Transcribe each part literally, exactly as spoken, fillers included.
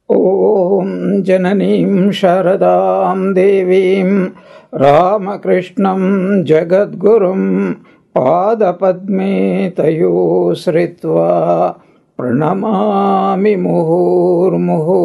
ॐ जननीं शारदां देवीं रामकृष्णं जगद्गुरुं पादपद्मे तयो श्रित्वा प्रणमामि मुहुर्मुहुः.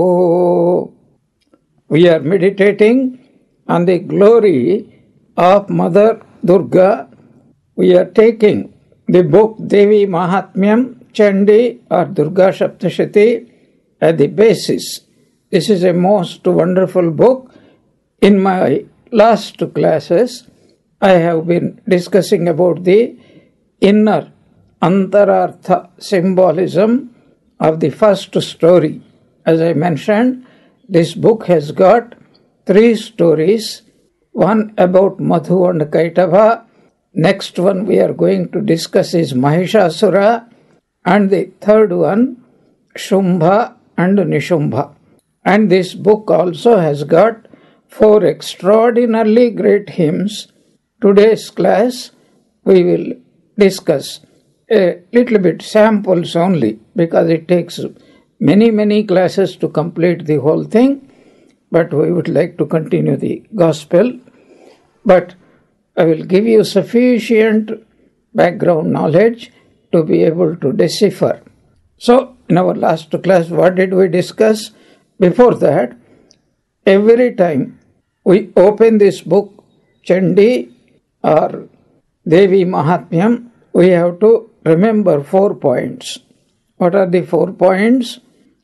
We are meditating on the glory of Mother Durga. We are taking the book Devi Mahatmyam, Chandi or Durga Saptashati as the basis. This is a most wonderful book. In my last two classes, I have been discussing about the inner Antarartha symbolism of the first story. As I mentioned, this book has got three stories. One about Madhu and Kaitava. Next one we are going to discuss is Mahishasura. And the third one, Shumbha and Nishumbha. And this book also has got four extraordinarily great hymns. Today's class we will discuss a little bit samples only, because it takes many many classes to complete the whole thing, but we would like to continue the gospel. But I will give you sufficient background knowledge to be able to decipher. So, in our last class, what did we discuss? Before that, every time we open this book, Chandi or Devi Mahatmyam, we have to remember four points. What are the four points?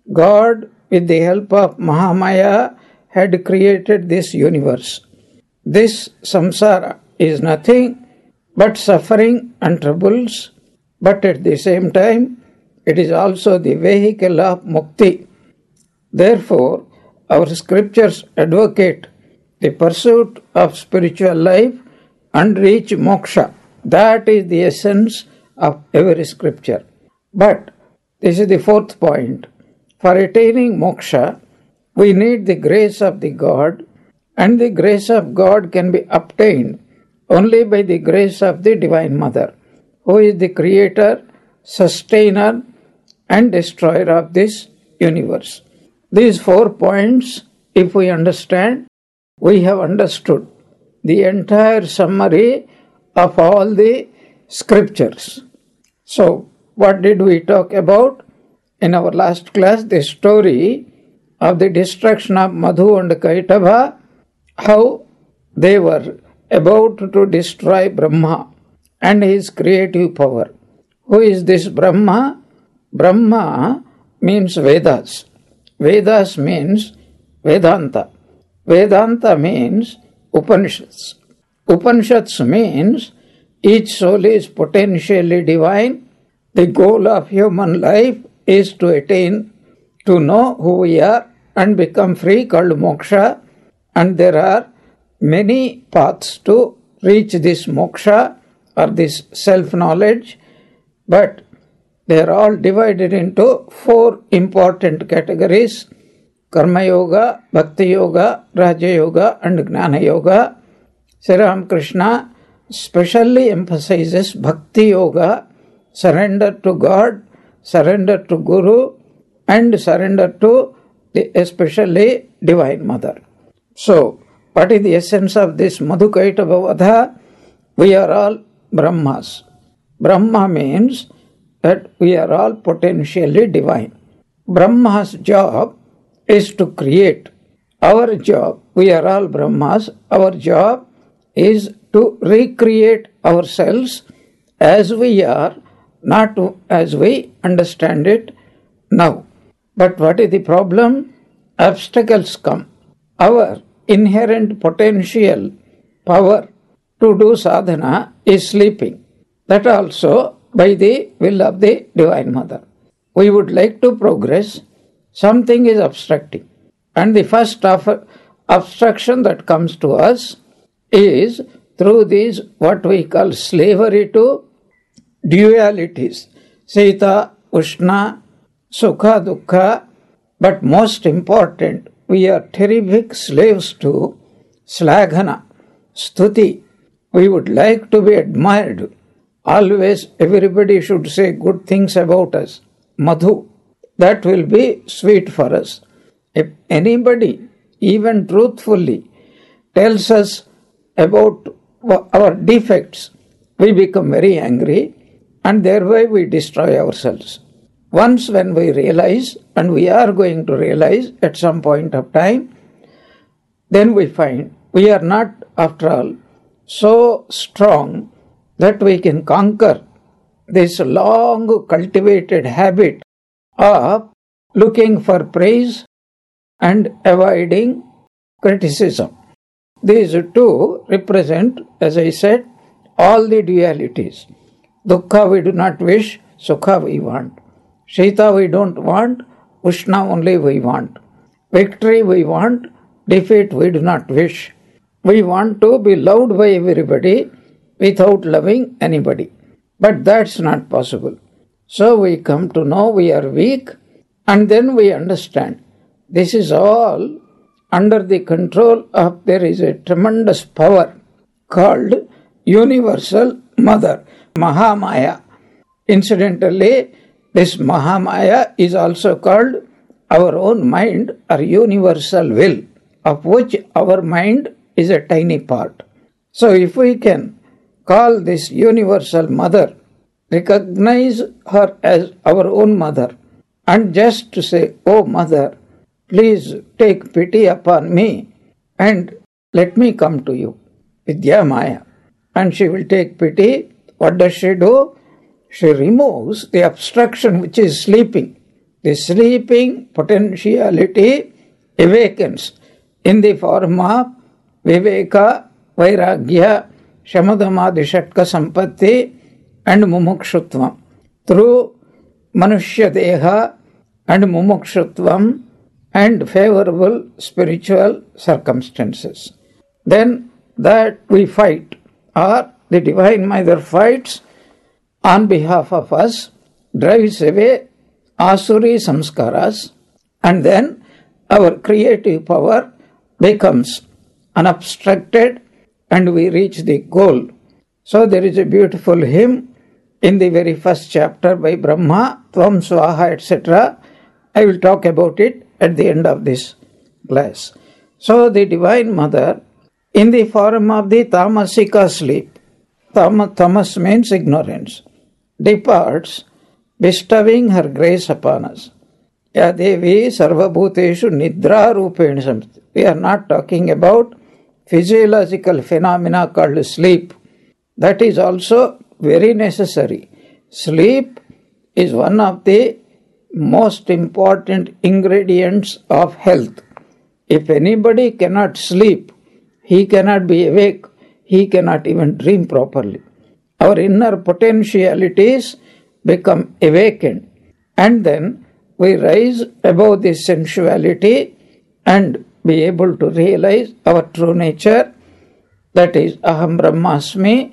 God, with the help of Mahamaya, had created this universe. This samsara is nothing but suffering and troubles, but at the same time, it is also the vehicle of mukti. Therefore, our scriptures advocate the pursuit of spiritual life and reach moksha. That is the essence of every scripture. But this is the fourth point. For attaining moksha, we need the grace of the God, and the grace of God can be obtained only by the grace of the Divine Mother, who is the creator, sustainer, and destroyer of this universe. These four points, if we understand, we have understood the entire summary of all the scriptures. So, what did we talk about? In our last class, the story of the destruction of Madhu and Kaitava, how they were about to destroy Brahma and his creative power. Who is this Brahma? Brahma means Vedas. Vedas means Vedanta. Vedanta means Upanishads. Upanishads means each soul is potentially divine. The goal of human life is to attain, to know who we are and become free, called moksha. And there are many paths to reach this moksha or this self-knowledge, but they are all divided into four important categories: Karma Yoga, Bhakti Yoga, Raja Yoga, and Gnana Yoga. Sri Ramakrishna specially emphasizes Bhakti Yoga, surrender to God, surrender to Guru, and surrender to the especially Divine Mother. So, what is the essence of this Madhukaitava Vadha? We are all Brahmas. Brahma means that we are all potentially divine. Brahma's job is to create. Our job, we are all Brahmas, our job is to recreate ourselves as we are, not as we understand it now. But what is the problem? Obstacles come. Our inherent potential power to do sadhana is sleeping. That also by the will of the Divine Mother. We would like to progress, something is obstructing. And the first of obstruction that comes to us is through these what we call slavery to dualities. Sita, Ushna, Sukha, Dukkha. But most important, we are terrific slaves to Slaghana, Stuti. We would like to be admired. Always everybody should say good things about us. Madhu. That will be sweet for us. If anybody, even truthfully, tells us about our defects, we become very angry and thereby we destroy ourselves. Once when we realize, and we are going to realize at some point of time, then we find we are not, after all, so strong that we can conquer this long cultivated habit of looking for praise and avoiding criticism. These two represent, as I said, all the dualities. Dukkha we do not wish, Sukha we want. Shita we don't want, Ushna only we want. Victory we want, defeat we do not wish. We want to be loved by everybody without loving anybody. But that's not possible. So we come to know we are weak, and then we understand this is all under the control of, there is a tremendous power called Universal Mother, Mahamaya. Incidentally, this Mahamaya is also called our own mind or universal will, of which our mind is a tiny part. So if we can call this Universal Mother, recognize her as our own mother, and just to say, "Oh Mother, please take pity upon me and let me come to you," Vidya Maya. And she will take pity. What does she do? She removes the obstruction which is sleeping. The sleeping potentiality awakens in the form of Viveka, Vairagya, Shamadhamadi Shatka Sampatti and Mumukshutvam. Through Manushya Deha and Mumukshutvam and favorable spiritual circumstances. Then that we fight, or the Divine Mother fights on behalf of us, drives away Asuri Samskaras, and then our creative power becomes unobstructed and we reach the goal. So there is a beautiful hymn in the very first chapter by Brahma, Tvam Swaha, et cetera. I will talk about it at the end of this class. So the Divine Mother, in the form of the Tamasika sleep, tam, tamas means ignorance, departs, bestowing her grace upon us. Ya Devi Sarvabhuteshu Nidra Rupeni Samstiti. We are not talking about physiological phenomena called sleep. That is also very necessary. Sleep is one of the most important ingredients of health. If anybody cannot sleep, he cannot be awake, he cannot even dream properly. Our inner potentialities become awakened, and then we rise above this sensuality and be able to realize our true nature, that is Aham Brahmasmi,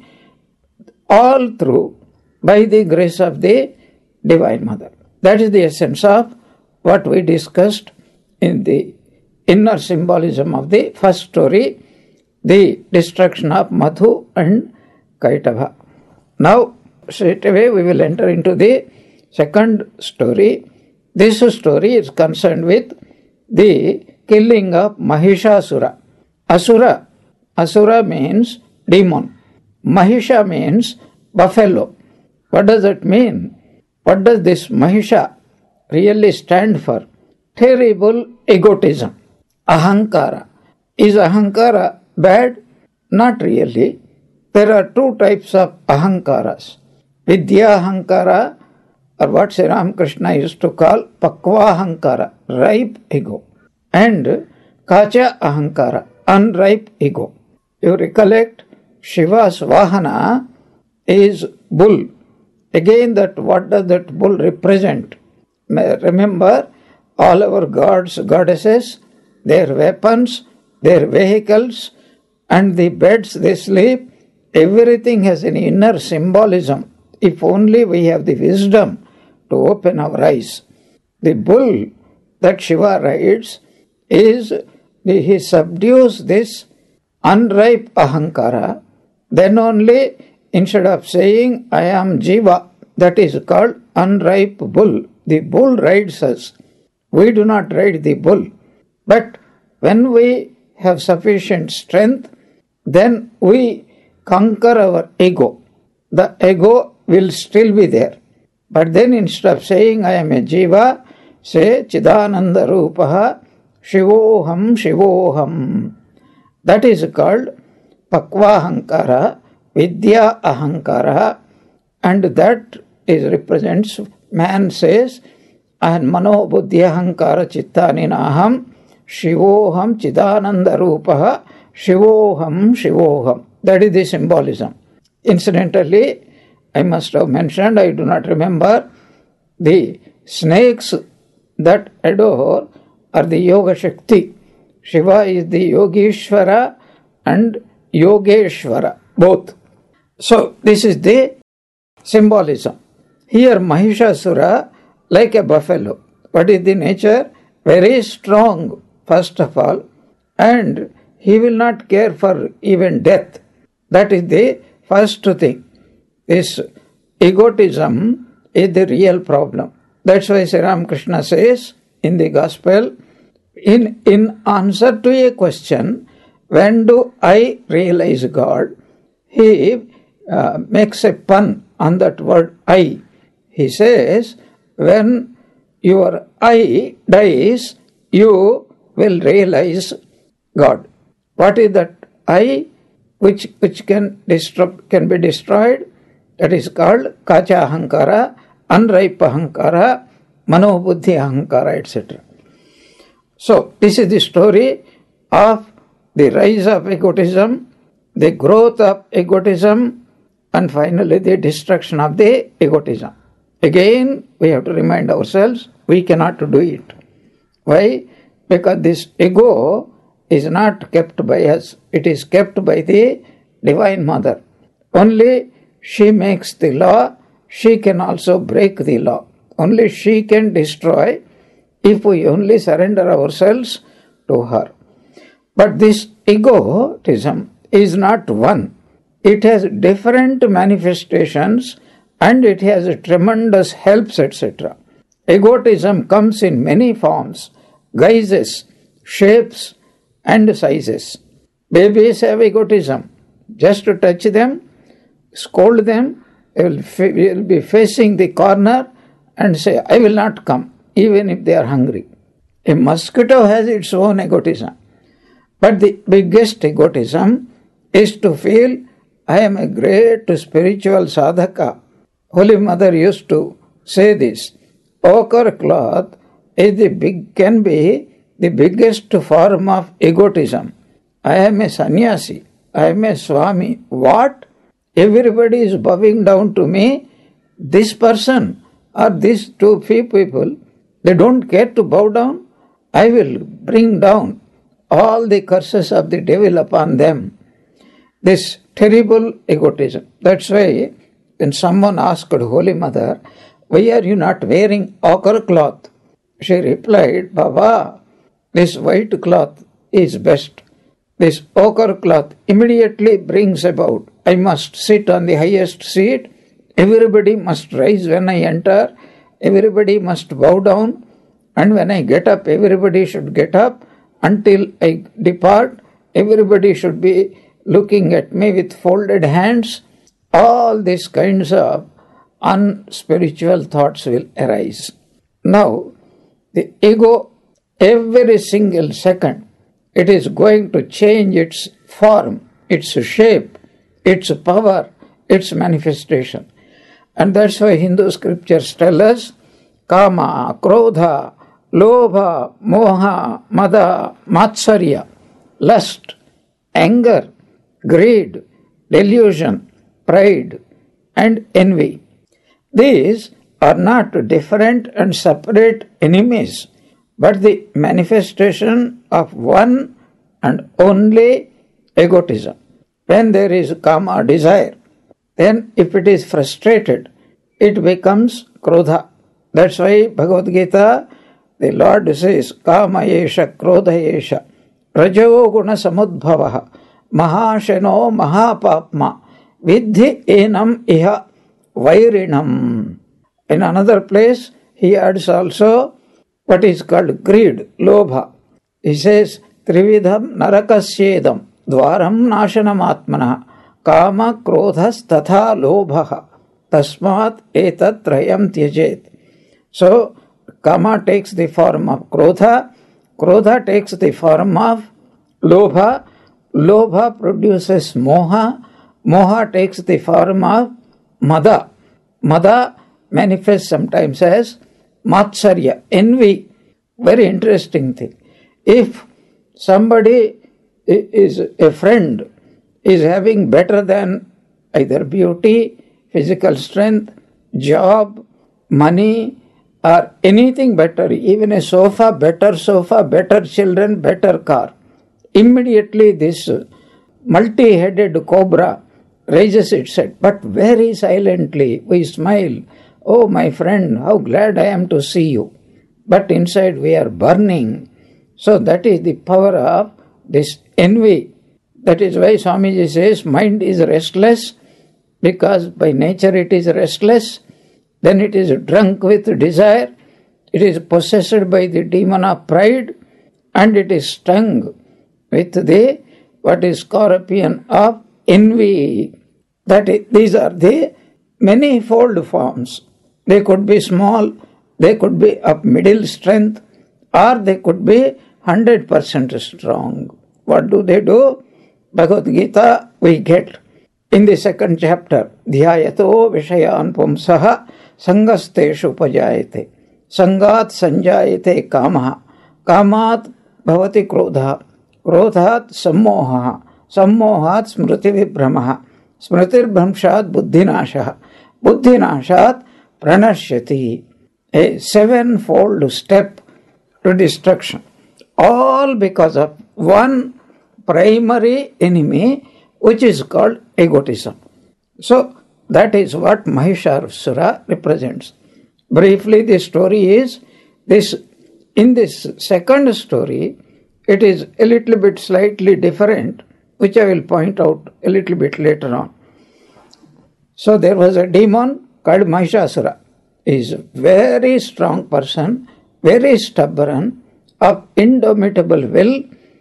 all through by the grace of the Divine Mother. That is the essence of what we discussed in the inner symbolism of the first story, the destruction of Madhu and Kaitava. Now, straight away we will enter into the second story. This story is concerned with the killing of Mahishasura. Asura. Asura means demon. Mahisha means buffalo. What does it mean? What does this Mahisha really stand for? Terrible egotism. Ahankara. Is Ahankara bad? Not really. There are two types of Ahankaras. Vidya Ahankara, or what Sri Ramakrishna used to call Pakva Ahankara, ripe ego. And Kacha Ahankara, unripe ego. You recollect, Shiva's Vahana is bull. Again, that what does that bull represent? Remember, all our gods, goddesses, their weapons, their vehicles, and the beds they sleep, everything has an inner symbolism. If only we have the wisdom to open our eyes. The bull that Shiva rides is, he subdues this unripe ahankara, then only instead of saying I am Jiva, that is called unripe bull. The bull rides us. We do not ride the bull. But when we have sufficient strength, then we conquer our ego. The ego will still be there. But then instead of saying I am a jiva, say Chidananda Rupaha Shivoham Shivoham. That is called Pakvahankara, Vidya Ahankara, and that is represents, man says, and Mano Buddhi Ahankara Chittaninaham Shivoham Chidananda Rupaha Shivoham Shivoham. That is the symbolism. Incidentally, I must have mentioned, I do not remember, the snakes that adore are the Yoga Shakti. Shiva is the Yogeshwara and Yogeshwara, both. So, this is the symbolism. Here, Mahishasura, like a buffalo. What is the nature? Very strong, first of all, and he will not care for even death. That is the first thing. This egotism is the real problem. That's why Sri Ramakrishna says in the Gospel, in, in answer to a question, when do I realize God? He uh, makes a pun on that word I. He says, when your I dies, you will realize God. What is that I which which can disrupt, can be destroyed? That is called Kacha Ahankara, Unripe Ahankara, Manobuddhi Ahankara, et cetera. So, this is the story of the rise of egotism, the growth of egotism, and finally the destruction of the egotism. Again, we have to remind ourselves, we cannot do it. Why? Because this ego is not kept by us. It is kept by the Divine Mother. Only she makes the law. She can also break the law. Only she can destroy if we only surrender ourselves to her. But this egotism is not one. It has different manifestations and it has tremendous helps, et cetera. Egotism comes in many forms, guises, shapes, and sizes. Babies have egotism. Just to touch them, scold them, they will, fa- will be facing the corner and say, I will not come, even if they are hungry. A mosquito has its own egotism. But the biggest egotism is to feel, I am a great spiritual sadhaka. Holy Mother used to say this. Ochre cloth is the big, can be the biggest form of egotism. I am a sannyasi. I am a swami. What? Everybody is bowing down to me. This person or these two people, they don't care to bow down. I will bring down all the curses of the devil upon them. This terrible egotism. That's why when someone asked Holy Mother, why are you not wearing ochre cloth? She replied, Baba, this white cloth is best. This ochre cloth immediately brings about, I must sit on the highest seat, everybody must rise when I enter, everybody must bow down, and when I get up, everybody should get up, until I depart, everybody should be looking at me with folded hands. All these kinds of unspiritual thoughts will arise. Now, the ego, every single second, it is going to change its form, its shape, its power, its manifestation. And that's why Hindu scriptures tell us, Kama, Krodha, Lobha, Moha, Mada, Matsarya, lust, anger, greed, delusion, pride, and envy. These are not different and separate enemies, but the manifestation of one and only egotism. When there is kama, desire, then if it is frustrated, it becomes krodha. That's why Bhagavad Gita, the Lord says, kama yesha, krodha yesha, rajo guna samudbhavaha, mahasheno mahapapma, vidhi enam iha vairinam. In another place, he adds also what is called greed, lobha. He says, Trividham narakasyedam dvaram nashanam atmana kama krodhas tatha lobhaha tasmat etat trayam tyajet. So, kama takes the form of krodha, krodha takes the form of lobha, lobha produces moha, moha takes the form of mada. Mada manifests sometimes as matsarya, envy. Very interesting thing. If somebody is a friend, is having better than either beauty, physical strength, job, money, or anything better, even a sofa, better sofa, better children, better car, immediately this multi-headed cobra raises its head, but very silently we smile. Oh, my friend, how glad I am to see you. But inside we are burning. So that is the power of this envy. That is why Swamiji says mind is restless, because by nature it is restless. Then it is drunk with desire. It is possessed by the demon of pride, and it is stung with the what is scorpion of envy. That is, these are the manifold forms. They could be small, they could be of middle strength, or they could be one hundred percent strong. What do they do? Bhagavad Gita we get in the second chapter. Dhyayato vishayan pumsaha sangasteshu upajayate. Sangat sanjayate kamaha. Kamat bhavati krodha. Krodhat sammoha. Sammohat smriti vibhramaha. Smritir bhramshat buddhinashaha. Buddhinashat pranashyati. A sevenfold step to destruction. All because of one primary enemy, which is called egotism. So, that is what Mahishasura represents. Briefly, the story is this. In this second story, it is a little bit slightly different, which I will point out a little bit later on. So, there was a demon called Mahishasura. He is a very strong person, very stubborn, of indomitable will,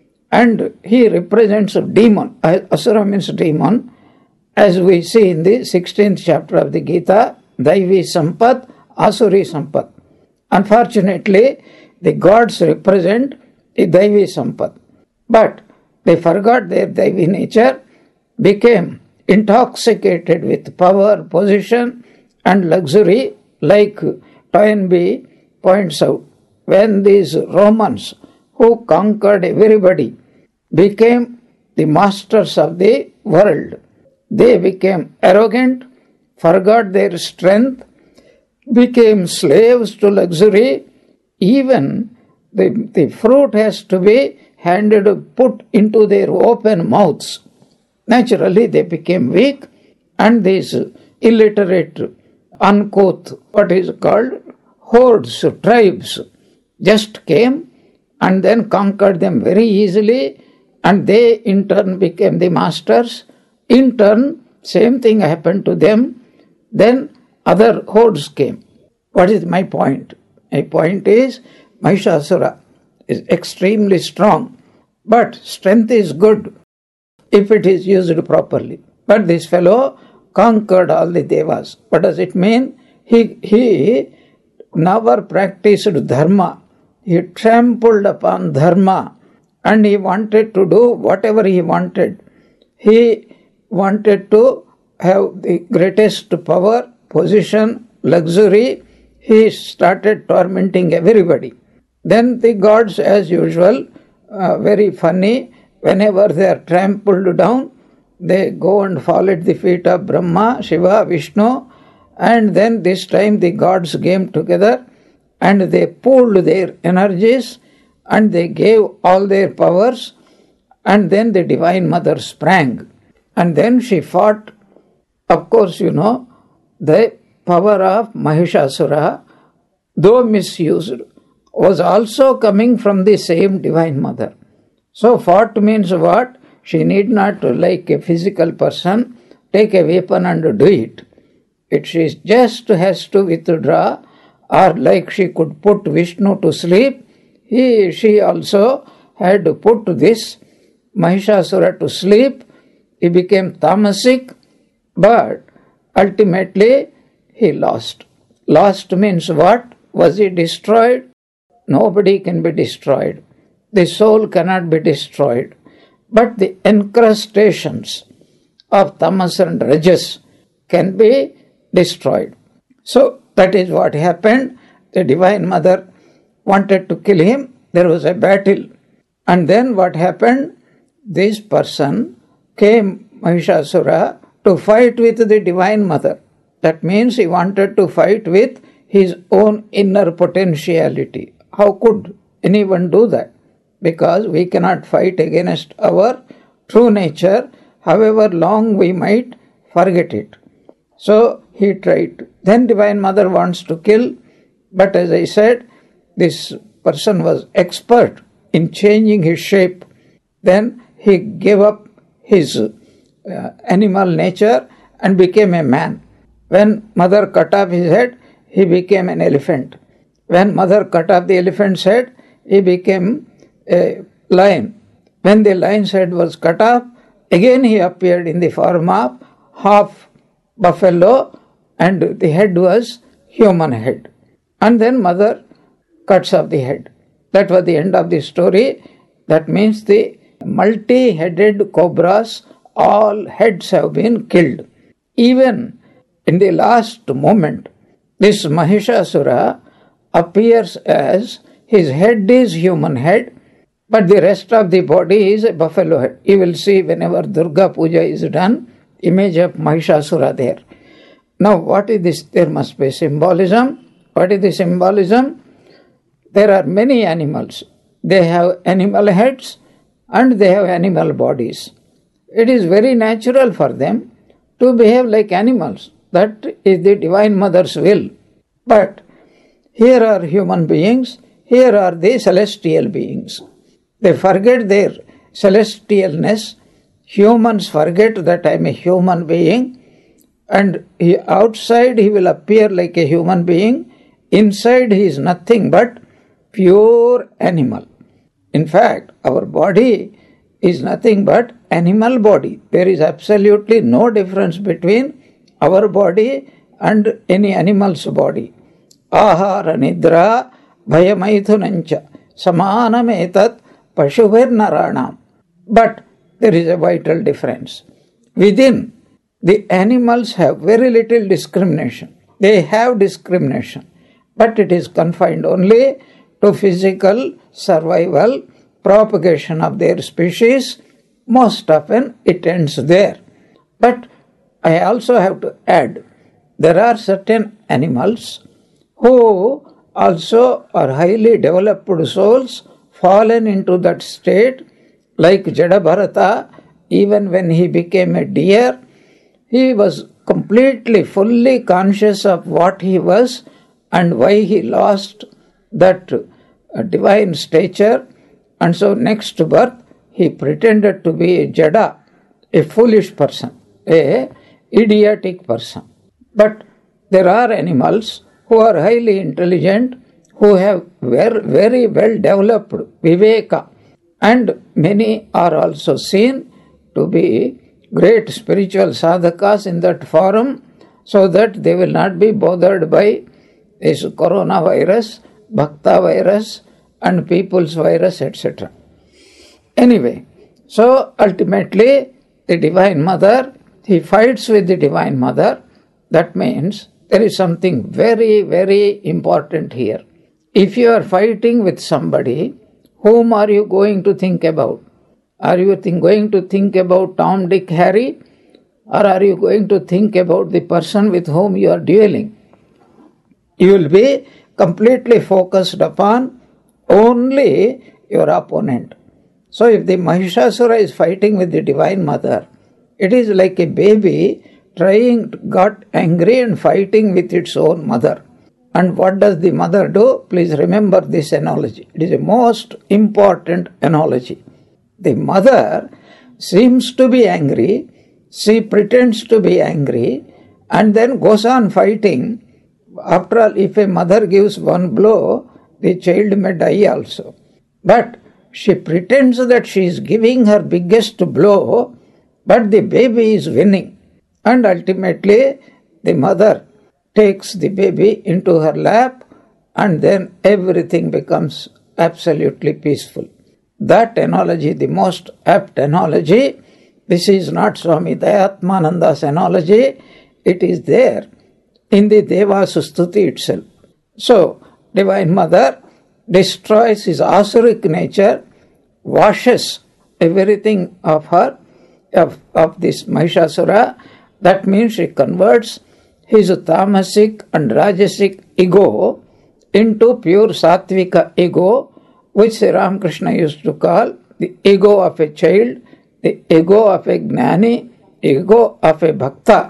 and he represents a demon. Asura means demon, as we see in the sixteenth chapter of the Gita, Daivi Sampat, Asuri Sampat. Unfortunately, the gods represent the Daivi Sampat, but they forgot their Daivi nature, became intoxicated with power, position, and luxury, like Toynbee points out. When these Romans, who conquered everybody, became the masters of the world, they became arrogant, forgot their strength, became slaves to luxury. Even the, the fruit has to be handed, put into their open mouths. Naturally, they became weak, and these illiterate, uncouth, what is called, hordes, tribes, just came and then conquered them very easily, and they in turn became the masters. In turn, same thing happened to them. Then other hordes came. What is my point? My point is, Mahishasura is extremely strong, but strength is good if it is used properly. But this fellow conquered all the devas. What does it mean? He, he never practiced dharma. He trampled upon dharma, and he wanted to do whatever he wanted. He wanted to have the greatest power, position, luxury. He started tormenting everybody. Then the gods, as usual, uh, very funny, whenever they are trampled down, they go and fall at the feet of Brahma, Shiva, Vishnu, and then this time the gods came together and they pooled their energies and they gave all their powers, and then the Divine Mother sprang. And then she fought. Of course, you know, the power of Mahishasura, though misused, was also coming from the same Divine Mother. So fought means what? She need not, like a physical person, take a weapon and do it. It she just has to withdraw, or like she could put Vishnu to sleep, he, she also had put this Mahishasura to sleep. He became tamasic, but ultimately he lost. Lost means what? Was he destroyed? Nobody can be destroyed. The soul cannot be destroyed. But the encrustations of tamas and rajas can be destroyed. So that is what happened. The Divine Mother wanted to kill him. There was a battle. And then what happened? This person came, Mahishasura, to fight with the Divine Mother. That means he wanted to fight with his own inner potentiality. How could anyone do that? Because we cannot fight against our true nature, however long we might forget it. So he tried. Then Divine Mother wants to kill, but as I said, this person was expert in changing his shape. Then he gave up his uh, animal nature and became a man. When Mother cut off his head, he became an elephant. When Mother cut off the elephant's head, he became a lion. When the lion's head was cut off, again he appeared in the form of half buffalo, and the head was human head. And then Mother cuts off the head. That was the end of the story. That means the multi-headed cobras, all heads have been killed. Even in the last moment, this Mahishasura appears as his head is human head, but the rest of the body is a buffalo head. You will see whenever Durga Puja is done, image of Mahishasura there. Now what is this? There must be symbolism. What is the symbolism? There are many animals. They have animal heads and they have animal bodies. It is very natural for them to behave like animals. That is the Divine Mother's will. But here are human beings, here are the celestial beings. They forget their celestialness. Humans forget that I am a human being, and he, outside he will appear like a human being. Inside he is nothing but pure animal. In fact, our body is nothing but animal body. There is absolutely no difference between our body and any animal's body. Ahara nidra bhayamaithunancha samanam etat pashubhir naranam. But there is a vital difference. Within, the animals have very little discrimination. They have discrimination, but it is confined only to physical survival, propagation of their species. Most often it ends there. But I also have to add, there are certain animals who also are highly developed souls, fallen into that state, like Jadabharata. Even when he became a deer, he was completely, fully conscious of what he was and why he lost that uh, divine stature. And so next birth, he pretended to be a Jada, a foolish person, a idiotic person. But there are animals who are highly intelligent, who have very, very well developed viveka, and many are also seen to be great spiritual sadhakas in that forum, so that they will not be bothered by this coronavirus, bhakta virus, and people's virus, et cetera. Anyway, so ultimately the Divine Mother, he fights with the Divine Mother. That means there is something very, very important here. If you are fighting with somebody, whom are you going to think about? Are you think, going to think about Tom, Dick, Harry? Or are you going to think about the person with whom you are dueling? You will be completely focused upon only your opponent. So if the Mahishasura is fighting with the Divine Mother, it is like a baby trying to got angry and fighting with its own mother. And what does the mother do? Please remember this analogy. It is a most important analogy. The mother seems to be angry, she pretends to be angry, and then goes on fighting. After all, if a mother gives one blow, the child may die also. But she pretends that she is giving her biggest blow, but the baby is winning. And ultimately, the mother takes the baby into her lap, and then everything becomes absolutely peaceful. That analogy, the most apt analogy, this is not Swami Dayatmananda's analogy, it is there in the Devastuti itself. So, Divine Mother destroys his asuric nature, washes everything of her, of, of this Mahishasura. That means she converts his tamasic and rajasic ego into pure sattvika ego, which Sri Ramakrishna used to call the ego of a child, the ego of a gnani, ego of a bhakta,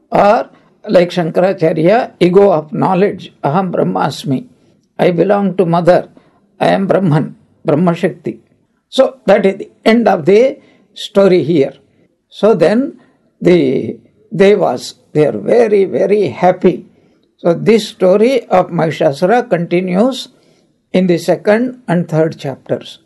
or like Shankaracharya, ego of knowledge, aham brahmasmi, I belong to mother, I am Brahman, Brahma Shakti. So that is the end of the story here. So then the Devas, they are very, very happy. So this story of Mahishasura continues in the second and third chapters.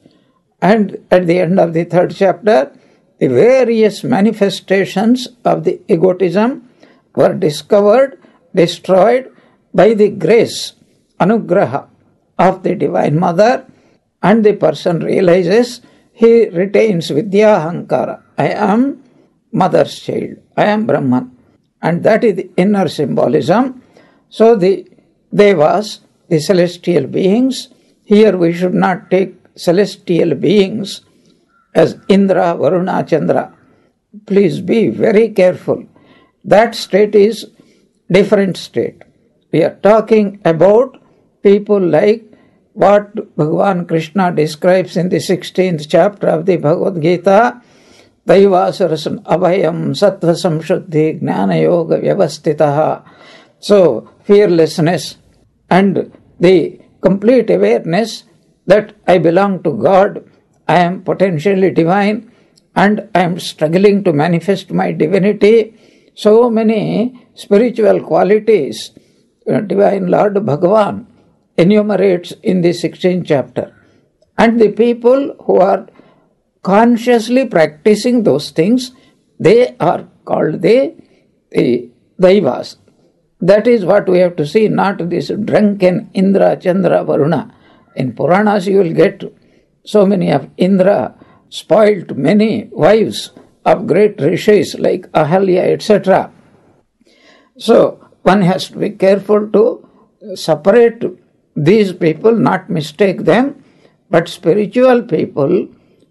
And at the end of the third chapter, the various manifestations of the egotism were discovered, destroyed by the grace, anugraha of the Divine Mother, and the person realizes he retains vidyahankara. I am mother's child, I am Brahman. And that is the inner symbolism. So the Devas, the celestial beings, here we should not take celestial beings as Indra, Varuna, Chandra. Please be very careful. That state is different state. We are talking about people like what Bhagavan Krishna describes in the sixteenth chapter of the Bhagavad Gita, Daivasarasan abhayam sattva samshuddhi gnana yoga vyavastitaha. So, fearlessness and the complete awareness that I belong to God, I am potentially divine, and I am struggling to manifest my divinity. So many spiritual qualities uh, Divine Lord Bhagavan enumerates in the sixteenth chapter. And the people who are consciously practicing those things, they are called the, the Daivas. That is what we have to see, not this drunken Indra, Chandra, Varuna. In Puranas you will get so many of Indra spoiled many wives of great rishis like Ahalya, et cetera. So one has to be careful to separate these people, not mistake them, but spiritual people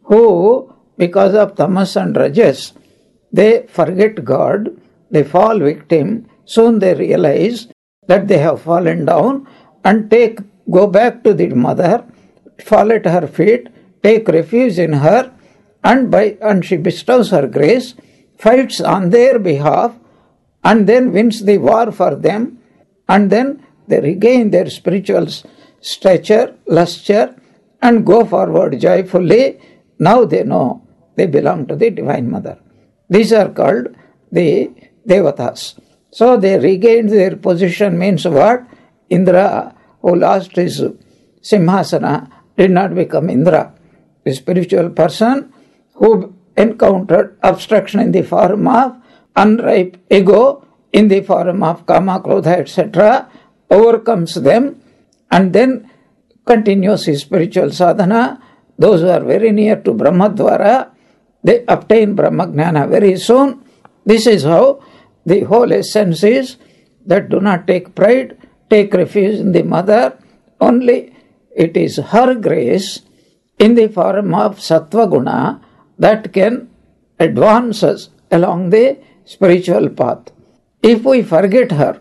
who, because of tamas and rajas, they forget God, they fall victim, soon they realize that they have fallen down and take go back to the mother, fall at her feet, take refuge in her, and by and she bestows her grace, fights on their behalf, and then wins the war for them, and then they regain their spiritual stature, lustre, and go forward joyfully. Now they know they belong to the Divine Mother. These are called the Devatas. So they regained their position means what? Indra, who lost his Simhasana, did not become Indra. The spiritual person who encountered obstruction in the form of unripe ego, in the form of kama, krodha, et cetera, overcomes them and then continues his spiritual sadhana. Those who are very near to Brahmadvara, they obtain Brahmagnana very soon. This is how the whole essence is, that do not take pride, take refuge in the mother. Only it is her grace in the form of sattva guna that can advance us along the spiritual path. If we forget her,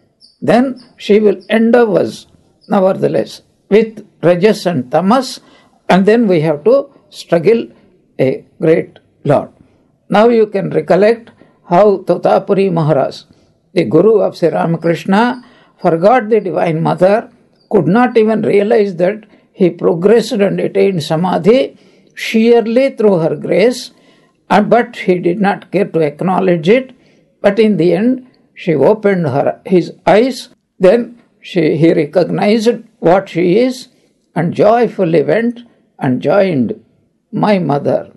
then she will endow us nevertheless with rajas and tamas, and then we have to struggle a great lot. Now you can recollect how Totapuri Maharaj, the guru of Sri Ramakrishna, forgot the Divine Mother, could not even realize that he progressed and attained samadhi sheerly through her grace, and but he did not care to acknowledge it. But in the end, she opened her his eyes. Then she he recognized what she is, and joyfully went and joined my mother.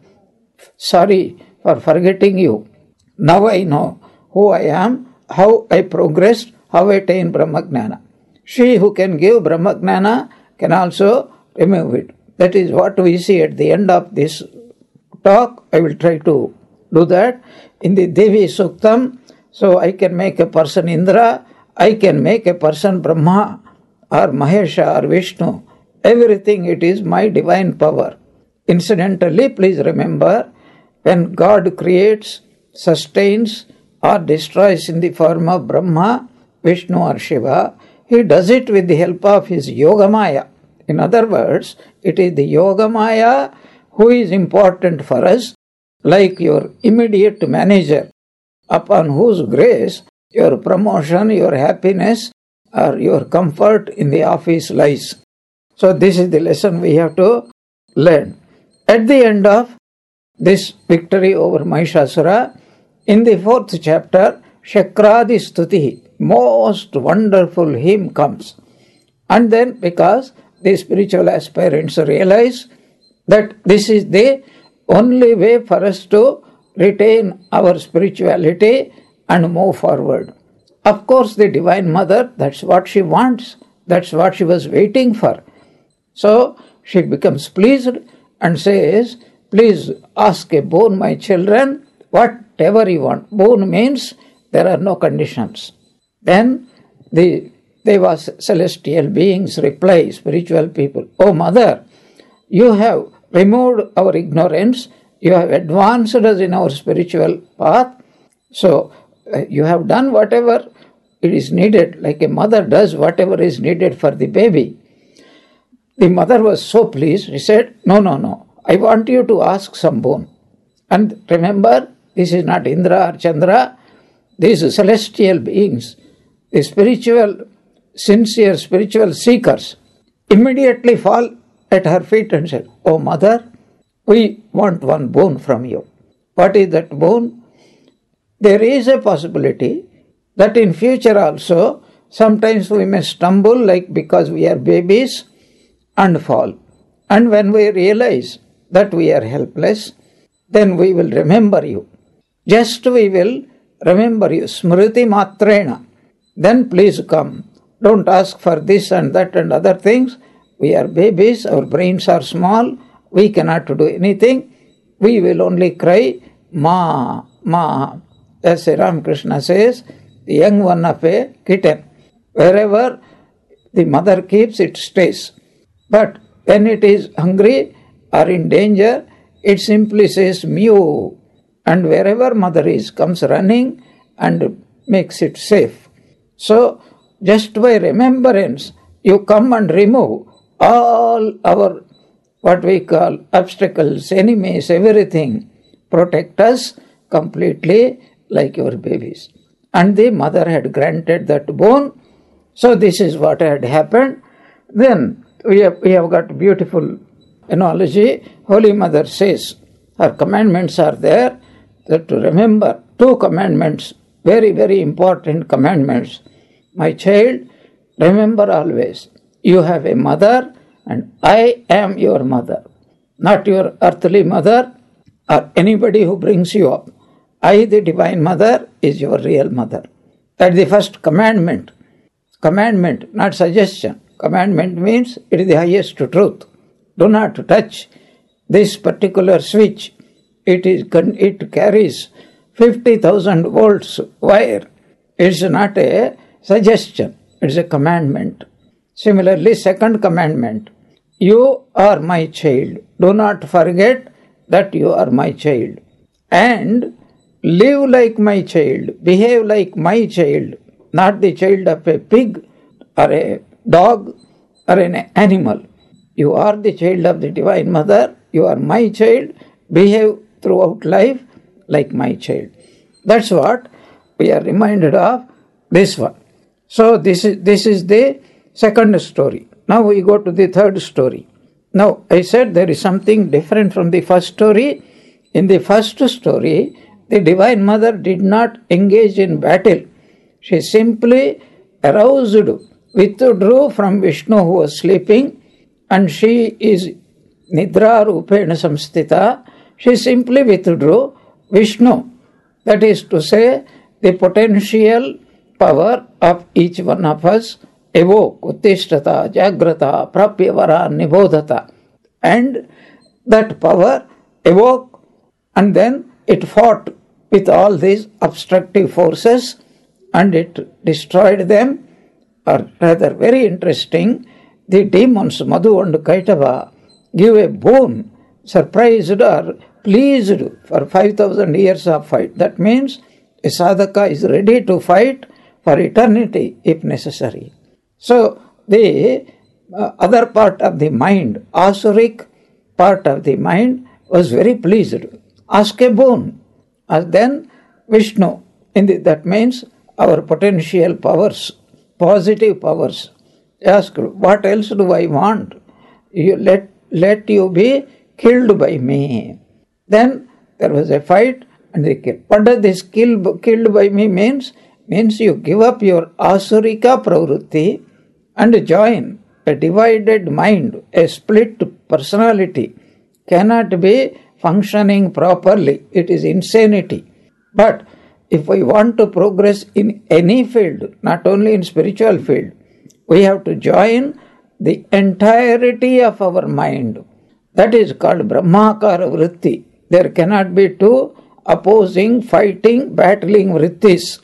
Sorry for forgetting you. Now I know who I am, how I progressed, how I attained Brahmagnana. She who can give Brahmagnana can also remove it. That is what we see at the end of this talk. I will try to do that in the Devi Suktam. So I can make a person Indra, I can make a person Brahma or Mahesha or Vishnu. Everything it is my divine power. Incidentally, please remember, when God creates, sustains or destroys in the form of Brahma, Vishnu or Shiva, he does it with the help of his Yogamaya. In other words, it is the Yogamaya who is important for us, like your immediate manager, upon whose grace your promotion, your happiness, or your comfort in the office lies. So this is the lesson we have to learn. At the end of this victory over Mahishasura, in the fourth chapter, Shakradi Stuti, most wonderful hymn comes. And then because the spiritual aspirants realize that this is the only way for us to retain our spirituality and move forward. Of course, the Divine Mother, that's what she wants. That's what she was waiting for. So she becomes pleased and says, please ask a boon, my children, whatever you want. Boon means there are no conditions. Then the Devas, celestial beings, reply, spiritual people, oh Mother, you have removed our ignorance, you have advanced us in our spiritual path, so uh, you have done whatever it is needed, like a mother does whatever is needed for the baby. The mother was so pleased, she said, no, no, no, I want you to ask some boon. And remember, this is not Indra or Chandra, these celestial beings, the spiritual, sincere spiritual seekers, immediately fall at her feet and said, oh Mother, we want one boon from you. What is that boon? There is a possibility that in future also, sometimes we may stumble like because we are babies and fall. And when we realize that we are helpless, then we will remember you. Just we will remember you. Smriti matrena. Then please come. Don't ask for this and that and other things. We are babies, our brains are small, we cannot do anything. We will only cry, Ma, Ma. As Ramakrishna says, the young one of a kitten. Wherever the mother keeps, it stays. But when it is hungry or in danger, it simply says mew. And wherever mother is, comes running and makes it safe. So, just by remembrance, you come and remove all our, what we call, obstacles, enemies, everything. Protect us completely like your babies. And the mother had granted that boon. So this is what had happened. Then we have, we have got beautiful analogy. Holy Mother says, her commandments are there, that to remember two commandments, very, very important commandments. My child, remember always, you have a mother and I am your mother. Not your earthly mother or anybody who brings you up. I, the Divine Mother, is your real mother. That's the first commandment. Commandment, not suggestion. Commandment means it is the highest truth. Do not touch this particular switch. It is it carries fifty thousand volts wire. It's not a suggestion. It's a commandment. Similarly, second commandment. You are my child. Do not forget that you are my child. And live like my child. Behave like my child. Not the child of a pig or a dog or an animal. You are the child of the Divine Mother. You are my child. Behave throughout life like my child. That's what we are reminded of this one. So this is this is the second story. Now we go to the third story. Now I said there is something different from the first story. In the first story, the Divine Mother did not engage in battle. She simply aroused, withdrew from Vishnu who was sleeping, and she is Nidra Rupena Samstita, she simply withdrew Vishnu. That is to say, the potential power of each one of us evoke, Uttishtata, Jagrata, Prapyavara, Nibodhata. And that power evoke, and then it fought with all these obstructive forces and it destroyed them. Or rather, very interesting, the demons Madhu and Kaitava give a boon, surprised or pleased for five thousand years of fight. That means a sadhaka is ready to fight for eternity if necessary. So the uh, other part of the mind, asuric part of the mind, was very pleased. Ask a boon. And then Vishnu, in the, that means our potential powers, positive powers, asked, what else do I want? You let, let you be killed by me. Then there was a fight and they killed. What does this kill, killed by me means? Means you give up your asurika pravrutti and join a divided mind, a split personality. Cannot be functioning properly. It is insanity. But if we want to progress in any field, not only in spiritual field, we have to join the entirety of our mind. That is called Brahmakara Vritti. There cannot be two opposing, fighting, battling vrittis.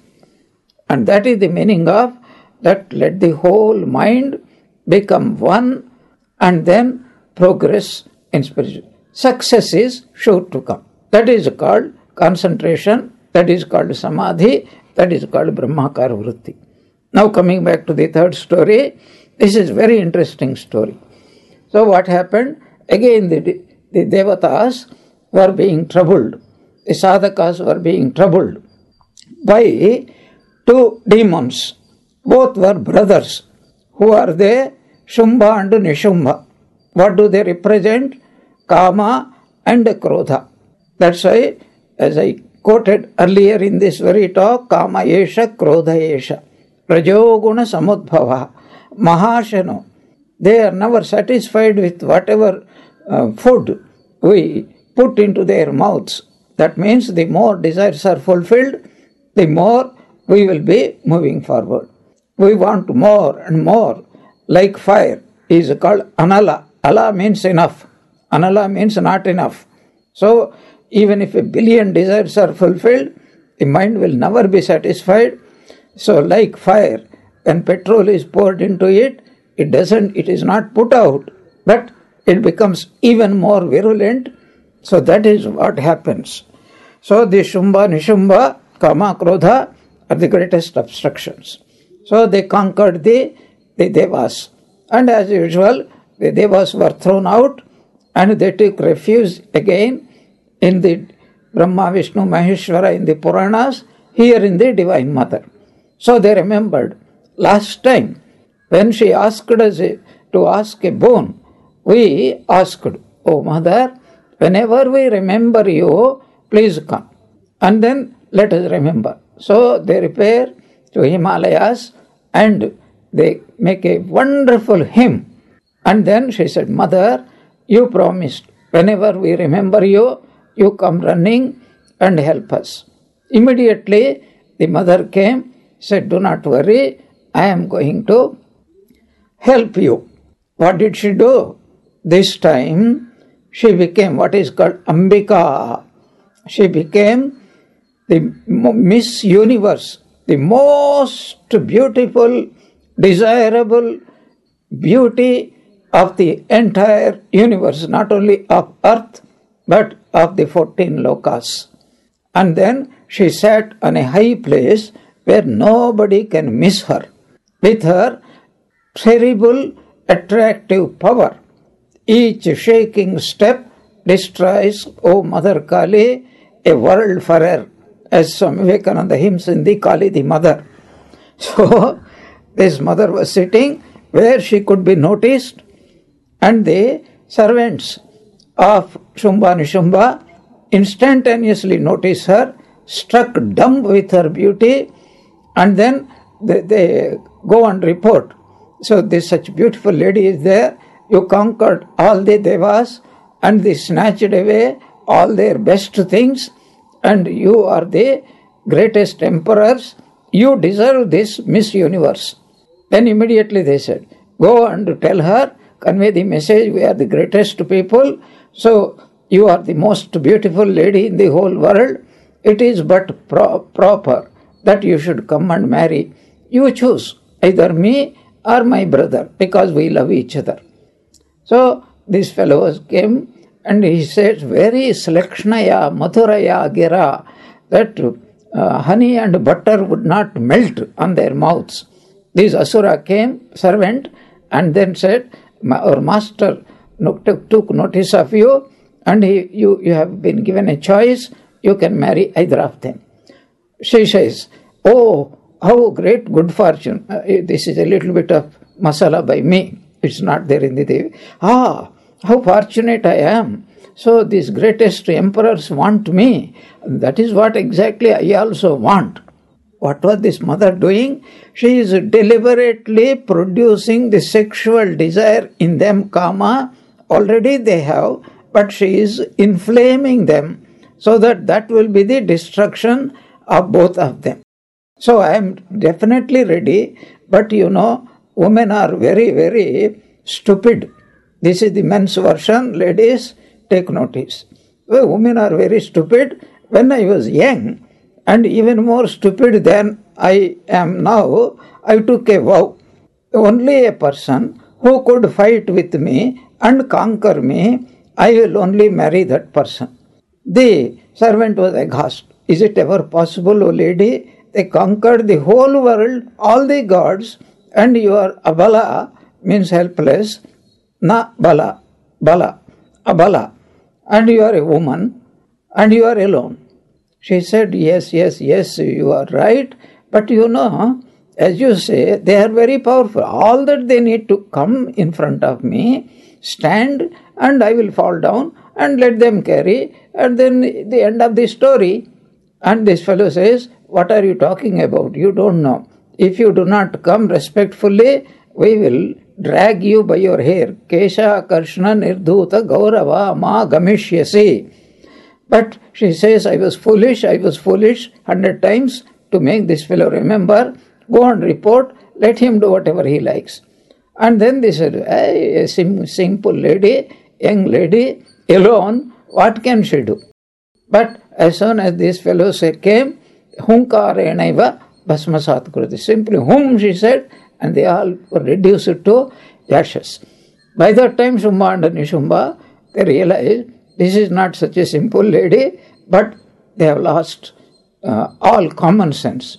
And that is the meaning of that let the whole mind become one and then progress in spiritual. Success is sure to come. That is called concentration, that is called samadhi, that is called Brahmakara Vritti. Now coming back to the third story, this is very interesting story. So what happened? Again the, the devatas were being troubled. The sadhakas were being troubled by two demons. Both were brothers. Who are they? Shumbha and Nishumbha. What do they represent? Kama and Krodha. That's why, as I quoted earlier in this very talk, Kama Yesha, Krodha Yesha. Rajoguna Samudbhava. Mahashano. They are never satisfied with whatever uh, food we put into their mouths. That means the more desires are fulfilled, the more we will be moving forward. We want more and more. Like fire is called anala. Ala means enough. Anala means not enough. So, even if a billion desires are fulfilled, the mind will never be satisfied. So, like fire, when petrol is poured into it, it doesn't, it is not put out, but it becomes even more virulent. So, that is what happens. So, the Shumbha, Nishumba, Kama, Krodha are the greatest obstructions. So, they conquered the, the Devas. And as usual, the Devas were thrown out and they took refuge again in the Brahma, Vishnu, Maheshwara in the Puranas, here in the Divine Mother. So they remembered last time when she asked us to ask a boon, we asked, "Oh Mother, whenever we remember you, please come. And then let us remember." So they repair to Himalayas and they make a wonderful hymn. And then she said, "Mother, you promised, whenever we remember you, you come running and help us." Immediately, the mother came, said, "Do not worry, I am going to help you." What did she do? This time, she became what is called Ambika. She became the Miss Universe, the most beautiful, desirable beauty of the entire universe, not only of earth, but of the fourteen lokas. And then she sat on a high place where nobody can miss her. With her terrible, attractive power, each shaking step destroys, O Mother Kali, a world for her, as Swami Vivekananda hymns in the Kali, the mother. So, this mother was sitting where she could be noticed, and the servants of Shumbha Nishumba instantaneously notice her, struck dumb with her beauty, and then they, they go and report. So this such beautiful lady is there, you conquered all the devas, and they snatched away all their best things, and you are the greatest emperors. You deserve this Miss Universe. Then immediately they said, go and tell her, convey the message, we are the greatest people. So you are the most beautiful lady in the whole world. It is but pro- proper that you should come and marry. You choose either me or my brother, because we love each other. So these fellows came, and he said, very slakshnaya, madhuraya gira, that uh, honey and butter would not melt on their mouths. This Asura came, servant, and then said, our master took notice of you, and he, you, you have been given a choice, you can marry either of them. She says, oh, how great good fortune. Uh, this is a little bit of masala by me. It's not there in the Devi. Ah, how fortunate I am. So these greatest emperors want me. That is what exactly I also want. What was this mother doing? She is deliberately producing the sexual desire in them, kama. Already they have, but she is inflaming them so that that will be the destruction of both of them. So I am definitely ready, but you know, women are very, very stupid. This is the men's version. Ladies, take notice. Well, women are very stupid. When I was young, and even more stupid than I am now, I took a vow. Only a person who could fight with me and conquer me, I will only marry that person. The servant was aghast. Is it ever possible, O lady? They conquered the whole world, all the gods, and you are abala, means helpless, na bala, bala, abala, and you are a woman, and you are alone. She said, yes, yes, yes, you are right, but you know, as you say, they are very powerful. All that they need to come in front of me, stand, and I will fall down, and let them carry, and then the end of the story. And this fellow says, what are you talking about? You don't know. If you do not come respectfully, we will drag you by your hair. Kesha Karshna Nirdhuta Gaurava Ma Gamishyasi. But she says, I was foolish, I was foolish, hundred times to make this fellow remember. Go and report, let him do whatever he likes. And then they said, hey, a sim- simple lady, young lady, alone, what can she do? But as soon as these fellows came, Hunkarenaiva Bhasmasat Kurati. Simply hum, she said, and they all were reduced to ashes. By that time, Shumba and Nishumba, they realized this is not such a simple lady, but they have lost uh, all common sense.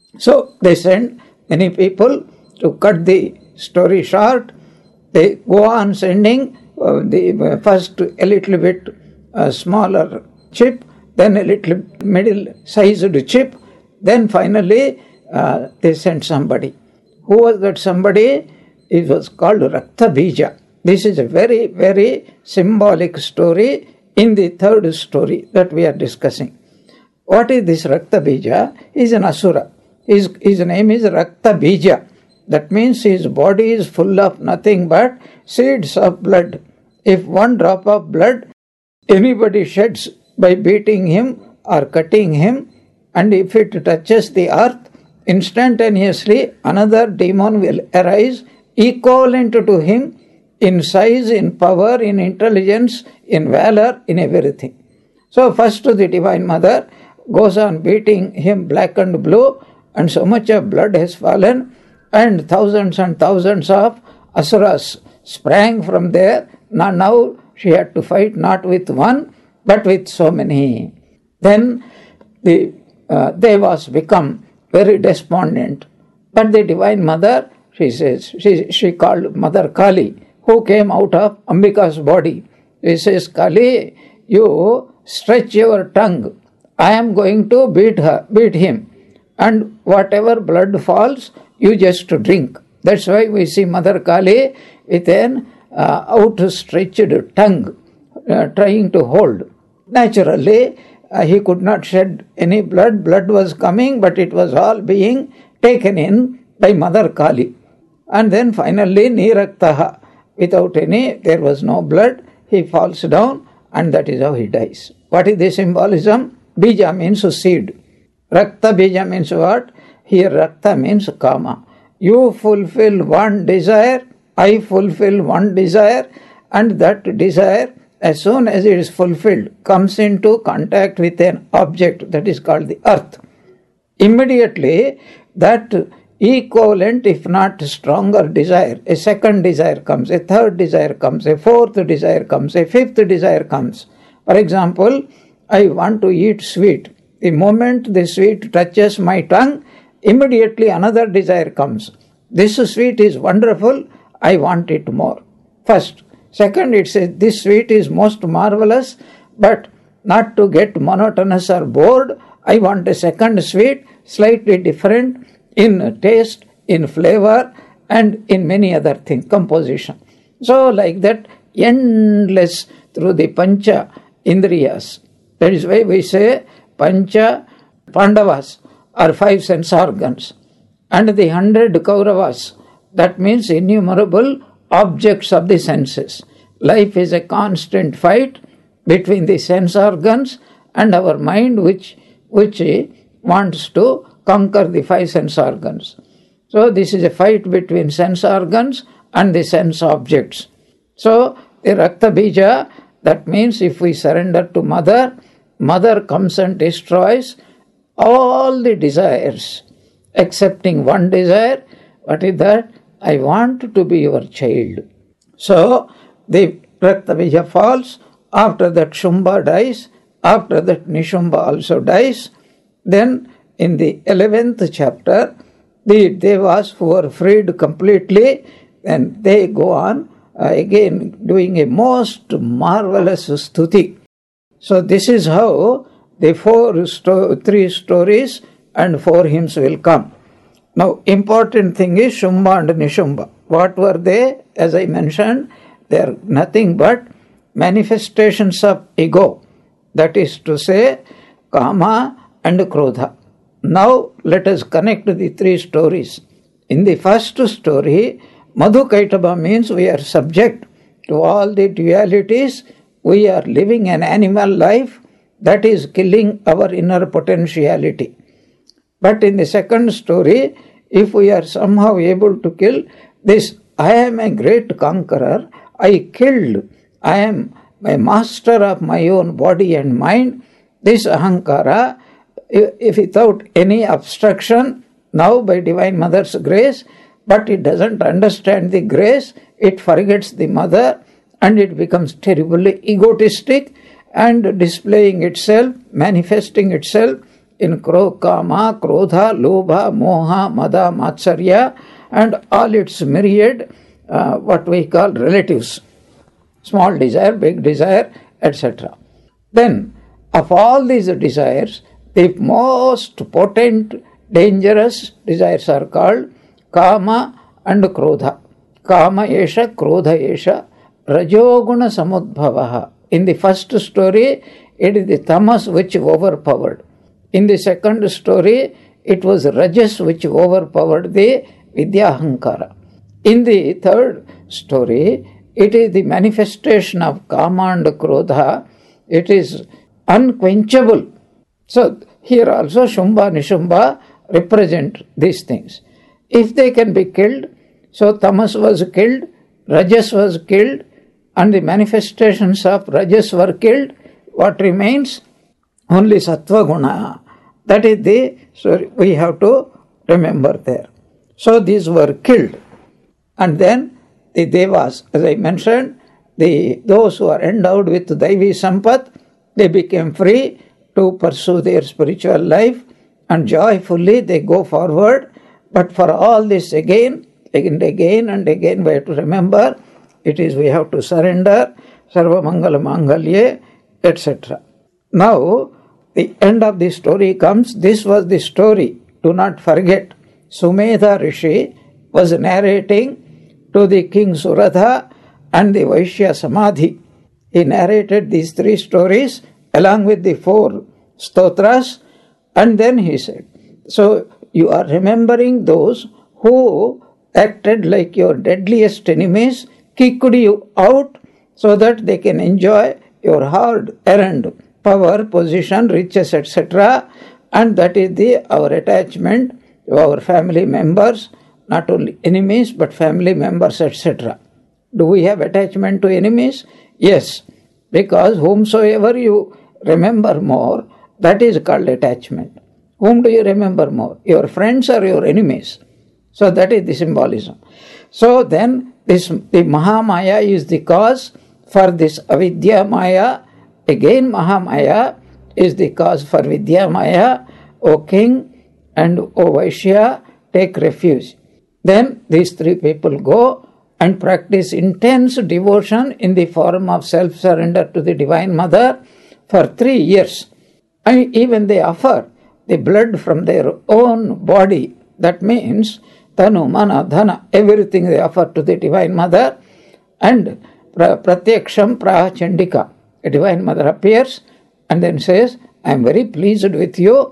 So they sent many people to cut the story short. They go on sending uh, the uh, first a little bit uh, smaller chip, then a little middle-sized chip, then finally uh, they sent somebody. Who was that somebody? It was called Rakta Bija. This is a very, very symbolic story in the third story that we are discussing. What is this Rakta Bija? He is an Asura. His, his name is Rakta Bija. That means his body is full of nothing but seeds of blood. If one drop of blood anybody sheds by beating him or cutting him, and if it touches the earth, instantaneously another demon will arise equivalent to him in size, in power, in intelligence, in valor, in everything. So first the Divine Mother goes on beating him black and blue, and so much of blood has fallen, and thousands and thousands of asuras sprang from there. Now, now she had to fight not with one, but with so many. Then the uh, Devas become very despondent. But the Divine Mother, she says, she, she called Mother Kali, who came out of Ambika's body. She says, Kali, you stretch your tongue. I am going to beat her, beat him. And whatever blood falls, you just drink. That's why we see Mother Kali with an uh, outstretched tongue, uh, trying to hold. Naturally, uh, he could not shed any blood. Blood was coming, but it was all being taken in by Mother Kali. And then finally, Niraktaha. Without any, there was no blood. he falls down, and that is how he dies. What is the symbolism? Bija means seed. Rakta bija means what? Here Rakta means Kama. You fulfill one desire, I fulfill one desire, and that desire, as soon as it is fulfilled, comes into contact with an object that is called the earth. Immediately, that equivalent, if not stronger desire, a second desire comes, a third desire comes, a fourth desire comes, a fifth desire comes. For example, I want to eat sweet. The moment the sweet touches my tongue, immediately another desire comes. This sweet is wonderful, I want it more. First. Second, it says, this sweet is most marvelous, but not to get monotonous or bored, I want a second sweet, slightly different in taste, in flavor, and in many other things, composition. So, like that, endless through the Pancha Indriyas. That is why we say Pancha Pandavas are five sense organs. And the hundred Kauravas, that means innumerable objects of the senses. Life is a constant fight between the sense organs and our mind, which, which wants to conquer the five sense organs. So this is a fight between sense organs and the sense objects. So the Rakta Bija, that means if we surrender to Mother, Mother comes and destroys all the desires, excepting one desire. What is that? I want to be your child. So, the Rakta Bija falls, after that Shumba dies, after that Nishumba also dies. Then, in the eleventh chapter, the Devas who are freed completely, and they go on, uh, again, doing a most marvelous stuti. So, this is how the four, sto- three stories and four hymns will come. Now, important thing is Shumba and Nishumba. What were they? As I mentioned, they are nothing but manifestations of ego. That is to say, Kama and Krodha. Now, let us connect the three stories. In the first story, Madhukaitaba means we are subject to all the dualities. We are living an animal life that is killing our inner potentiality. But in the second story, if we are somehow able to kill this, I am a great conqueror, I killed, I am a master of my own body and mind, this ahankara, if without any obstruction, now by Divine Mother's grace, but it doesn't understand the grace, it forgets the Mother, and it becomes terribly egotistic and displaying itself, manifesting itself in Kro, Kama, Krodha, Lobha, Moha, Mada, Matsarya, and all its myriad, uh, what we call relatives. Small desire, big desire, et cetera. Then, of all these desires, the most potent, dangerous desires are called Kama and Krodha. Kama esha, Krodha esha, Rajoguna samudbhavaha. In the first story, it is the tamas which overpowered. In the second story, it was Rajas which overpowered the Vidyahankara. In the third story, it is the manifestation of Kama and Krodha. It is unquenchable. So, here also Shumba, Nishumba represent these things. If they can be killed, so Tamas was killed, Rajas was killed, and the manifestations of Rajas were killed, what remains? Only Sattva Guna. That is the, so we have to remember there. So these were killed. And then the Devas, as I mentioned, the those who are endowed with Daivi Sampat, they became free to pursue their spiritual life, and joyfully they go forward. But for all this again, and again and again we have to remember, it is we have to surrender, Sarva Mangala Mangalye, et cetera. Now, the end of the story comes. This was the story. Do not forget. Sumedha Rishi was narrating to the king Suradha and the Vaishya Samadhi. He narrated these three stories along with the four stotras, and then he said, so you are remembering those who acted like your deadliest enemies, kicked you out, so that they can enjoy your hard-earned power, position, riches, et cetera. And that is the our attachment to our family members, not only enemies, but family members, et cetera. Do we have attachment to enemies? Yes, because whomsoever you remember more, that is called attachment. Whom do you remember more? Your friends or your enemies? So that is the symbolism. So then this the Mahamaya is the cause for this avidya maya. Again Mahamaya is the cause for Vidya Maya. O king and O Vaishya, take refuge. Then these three people go and practice intense devotion in the form of self-surrender to the Divine Mother for three years. And even they offer the blood from their own body. That means Tanu, Mana, Dhana, everything they offer to the Divine Mother. And Pratyaksham Praha Chandika, a Divine Mother appears and then says, I am very pleased with you.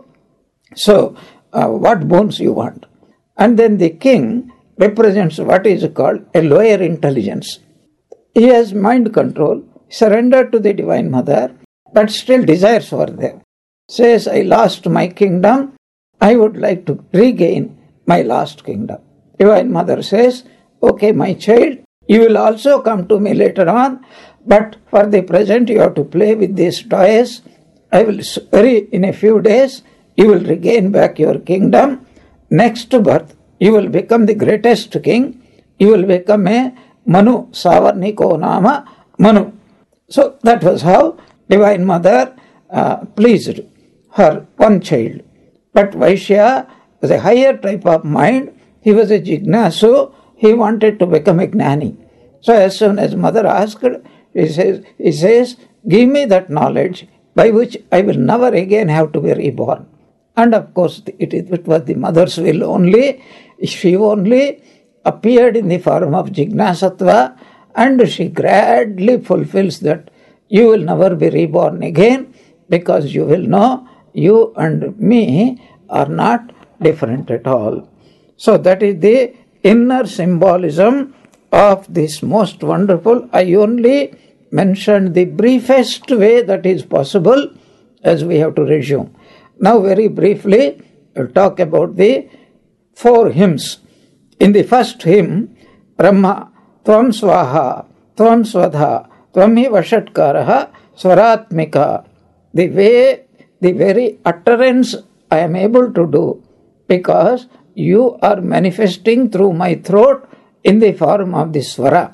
So, uh, what boons you want? And then the king represents what is called a lower intelligence. He has mind control, surrendered to the Divine Mother, but still desires were there. Says, I lost my kingdom, I would like to regain my lost kingdom. Divine Mother says, okay, my child, you will also come to me later on, but for the present you have to play with these toys. I will very, in a few days, you will regain back your kingdom. Next birth, you will become the greatest king. You will become a Manu, Savarniko Nama Manu. So that was how Divine Mother uh, pleased her one child. But Vaishya was a higher type of mind. He was a Jignasu. He wanted to become a Gnani. So as soon as Mother asked, he says, he says, give me that knowledge by which I will never again have to be reborn. And of course, it, it was the mother's will only. She only appeared in the form of Jignasattva, and she gradually fulfills that you will never be reborn again, because you will know you and me are not different at all. So that is the inner symbolism of this most wonderful. I only mentioned the briefest way that is possible, as we have to resume. Now very briefly, we'll talk about the four hymns. In the first hymn, Brahma, Tvam Swaha, Tvam Swadha, Tvam hi Vashatkaraha, Swaratmika. The way, the very utterance I am able to do, because you are manifesting through my throat in the form of the Swara.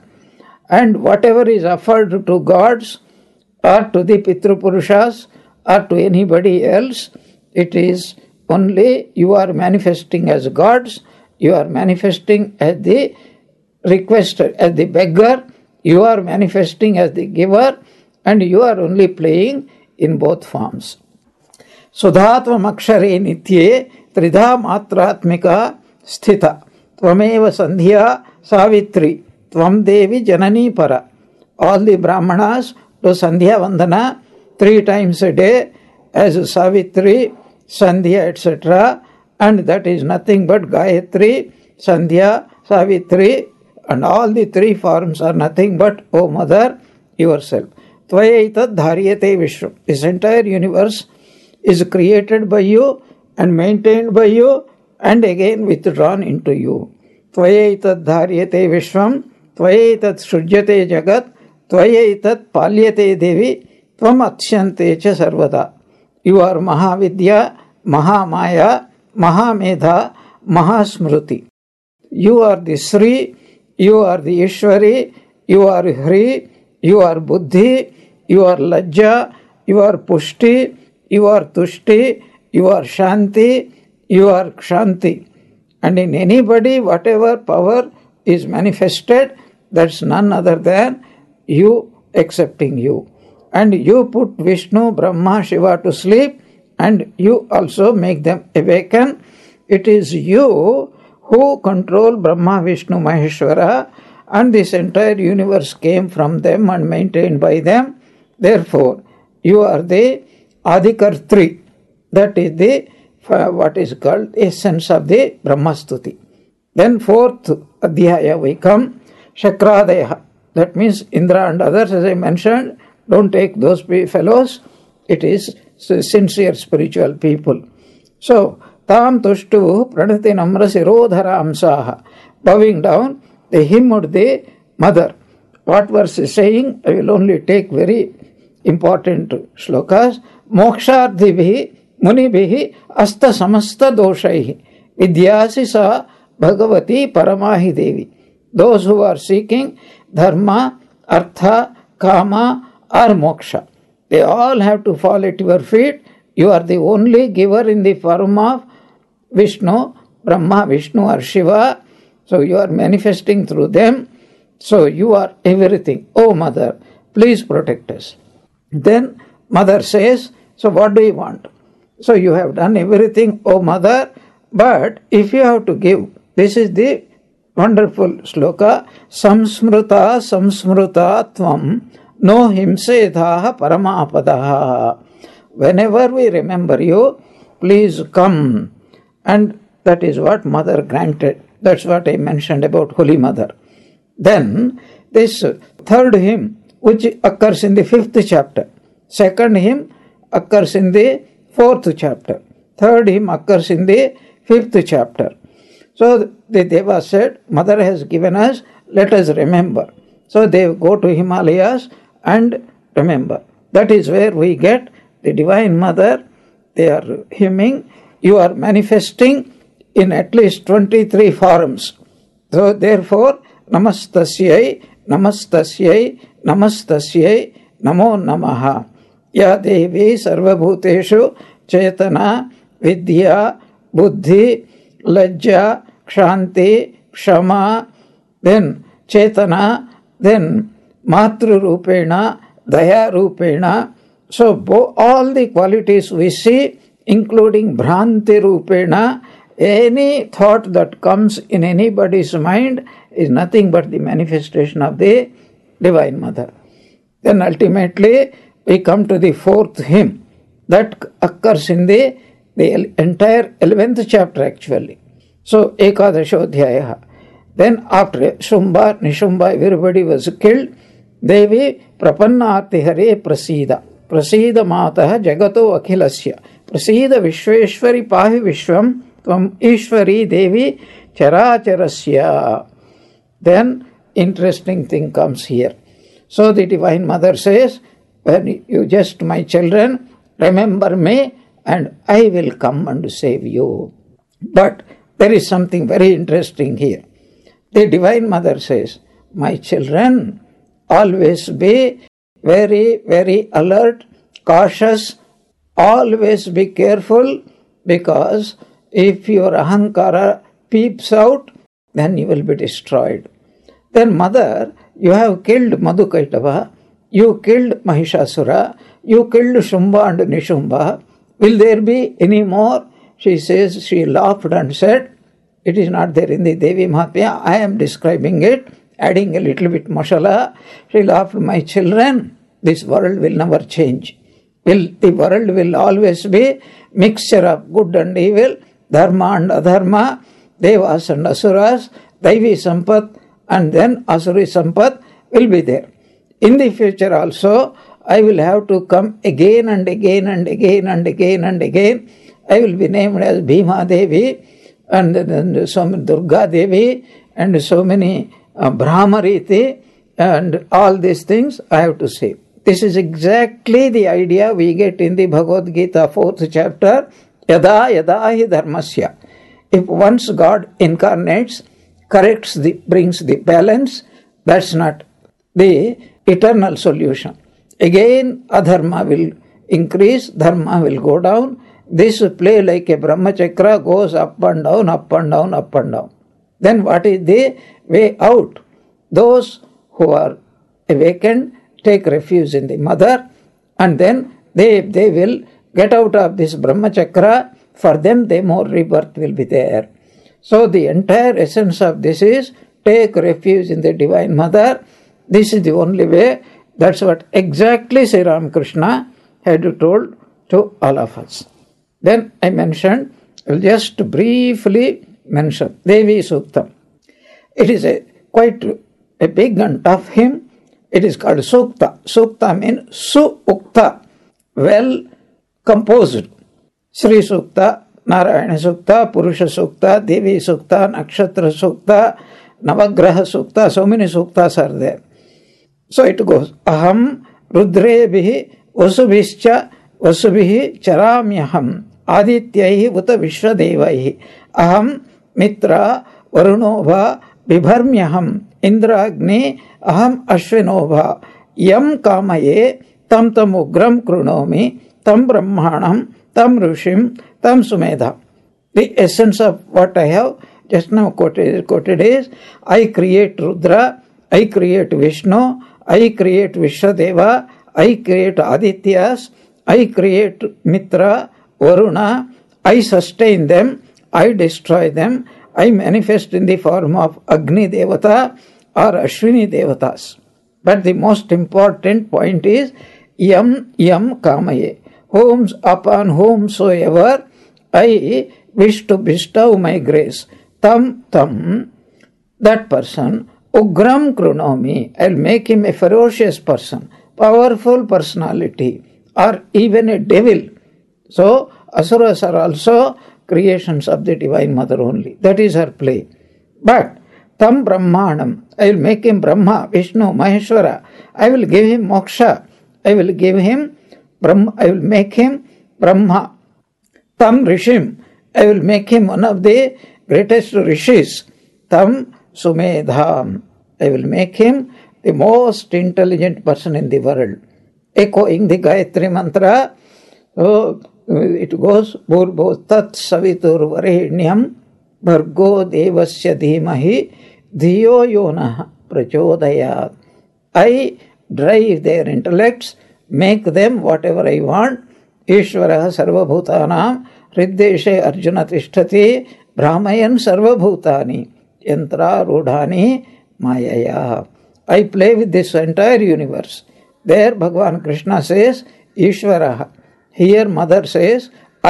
And whatever is offered to gods or to the Pitru Purushas or to anybody else, it is only you are manifesting as gods, you are manifesting as the requester, as the beggar, you are manifesting as the giver, and you are only playing in both forms. Sudhatvam akshare nitye tridha matratmika sthita tvameva sandhya savitri tvam devi janani para. All the Brahmanas do sandhya vandana three times a day as Savitri, Sandhya, et cetera. And that is nothing but Gayatri, Sandhya, Savitri, and all the three forms are nothing but, O Mother, yourself. Tvayaitat dharyate vishram. This entire universe is created by you and maintained by you and again withdrawn into you. Tvayaitat dharyate vishram, Tvayaitat shrujyate jagat, Tvayaitat palyate devi, Tvam atsyante cha sarvada. You are Mahavidya, Mahamaya, Mahamedha, Mahasmruti. You are the Sri, you are the Ishwari, you are Hri, you are Buddhi, you are Lajja, you are Pushti, you are Tushti, you are Shanti, you are Kshanti. And in anybody, whatever power is manifested, that's none other than you accepting you. And you put Vishnu, Brahma, Shiva to sleep, and you also make them awaken. It is you who control Brahma, Vishnu, Maheshwara, and this entire universe came from them and maintained by them. Therefore, you are the Adikartri. That is the what is called essence of the Brahmastuti. Then fourth Adhyaya we come, Shakradaya. That means Indra and others, as I mentioned, don't take those fellows. It is sincere spiritual people. So, Tam Tushtu Pranati Namra Sirodhara Amsaha. Bowing down, they hymned the mother. What verse is saying? I will only take very important shlokas. Mokshardhibhi munibhihi asta samasta doshaihi vidyasi sa bhagavati paramahi devi. Those who are seeking dharma, artha, kama or moksha, they all have to fall at your feet. You are the only giver in the form of Vishnu, Brahma, Vishnu or Shiva. So you are manifesting through them. So you are everything. Oh mother, please protect us. Then mother says, so what do you want? So you have done everything, oh mother, but if you have to give, this is the wonderful sloka, samsmruta samsmruta tvam no himsedha paramapadaha. Whenever we remember you, please come. And that is what mother granted. That's what I mentioned about Holy Mother. Then this third hymn, which occurs in the fifth chapter. Second hymn occurs in the fourth chapter. Third hymn occurs in the fifth chapter. So the Deva said, Mother has given us, let us remember. So they go to Himalayas and remember. That is where we get the Divine Mother. They are hymning. You are manifesting in at least twenty-three forms. So therefore, Namastasyai, Namastasyai, Namastasyai, Namo Namaha. Ya Devi Sarvabhuteshu Chetana Vidya Buddhi Lajja Kshanti Kshama, then Chetana, then Matru Rupena, Daya Rupena. So bo- all the qualities we see, including Bhranti Rupena, any thought that comes in anybody's mind is nothing but the manifestation of the Divine Mother. Then ultimately we come to the fourth hymn that occurs in the, the entire eleventh chapter actually. So Ekadashodhyaya. Then after Shumba, Nishumba, everybody was killed. Devi Prapannati Hare Prasida. Prasida Mataha Jagato Akhilasya. Prasida Vishweshwari Pahi Vishwam Tvam Ishwari Devi Characharasya. Then interesting thing comes here. So the Divine Mother says, when you just my children, remember me and I will come and save you. But there is something very interesting here. The Divine Mother says, my children, always be very, very alert, cautious, always be careful, because if your ahankara peeps out, then you will be destroyed. Then mother, you have killed Madhukaitava, you killed Mahishasura, you killed Shumba and Nishumba. Will there be any more? She says, she laughed and said, it is not there in the Devi Mahatmya, I am describing it, adding a little bit masala. She laughed, my children, this world will never change. Will the world will always be mixture of good and evil, dharma and adharma, devas and asuras, daivi sampat, and then asuri sampat will be there. In the future also, I will have to come again and again and again and again and again. I will be named as Bhima Devi and then some Durga Devi and so many uh, Brahmariti and all these things I have to say. This is exactly the idea we get in the Bhagavad Gita fourth chapter, Yada Yada Hi Dharmasya. If once God incarnates, corrects the, brings the balance, that's not the eternal solution. Again, adharma will increase, dharma will go down. This play like a Brahmachakra goes up and down, up and down, up and down. Then what is the way out? Those who are awakened take refuge in the mother, and then they, they will get out of this Brahmachakra. For them, the more rebirth will be there. So the entire essence of this is take refuge in the Divine Mother. This is the only way. That's what exactly Sri Ramakrishna had told to all of us. Then I mentioned, I will just briefly mention Devi Suktam. It is a quite a big and tough hymn. It is called Sukta. Sukta means Su-Ukta, well composed. Sri Sukta, Narayana Sukta, Purusha Sukta, Devi Sukta, Nakshatra Sukta, Navagraha Sukta, so many Suktas are there. So it goes, Aham Rudrebhihi Vasubhischa Vasubhihi Charamyaham Adityaihi Uta Vishwadevaihi Aham Mitra Varunova Bibharmyaham Indragni Aham Ashvinova Yam Kamaye Tam Tam Ugram Krunomi Tam Brahmanam Tam Rushim Tam Sumedha. The essence of what I have just now quoted, quoted is, I create Rudra, I create Vishnu, I create Vishwadeva, I create Adityas, I create Mitra, Varuna, I sustain them, I destroy them, I manifest in the form of Agni Devata or Ashwini Devatas. But the most important point is Yam Yam Kamaye. Whom upon whomsoever I wish to bestow my grace, Tam Tam, that person, Ugram Krunomi, I'll make him a ferocious person, powerful personality, or even a devil. So, Asuras are also creations of the Divine Mother only. That is her play. But, Tam Brahmanam, I will make him Brahma, Vishnu, Maheshwara. I will give him moksha. I will give him Brahma. I will make him Brahma. Tam Rishim, I will make him one of the greatest rishis. Tam Sumedham, I will make him the most intelligent person in the world. Echoing the Gayatri Mantra, so it goes, Bhurbo Tat Savitur Varenyam Bhargo Devasya Dhimahi Dhiyo Yonah Prachodayat. I drive their intellects, make them whatever I want. Ishvara Sarvabhutanam Riddeshe Arjuna Tishtati Brahmayan Sarvabhutani Yantra Rudhani Mayaya. I play with this entire universe. There Bhagavan Krishna says Ishvara. Here Mother says